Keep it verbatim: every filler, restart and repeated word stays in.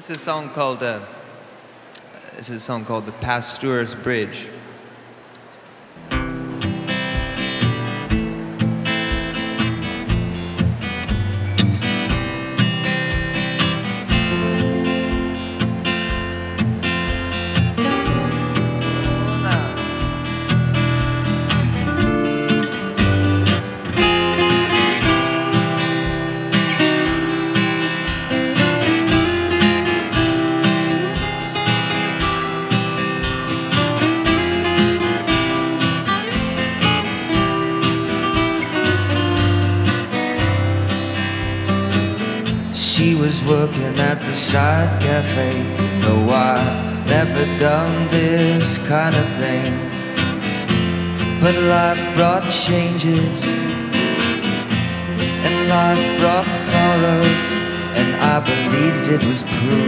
It's a song called uh, it's a song called "The Pasteur's Bridge." She was working at the side cafe. No, I've never done this kind of thing, but life brought changes, and life brought sorrows, and I believed it was proof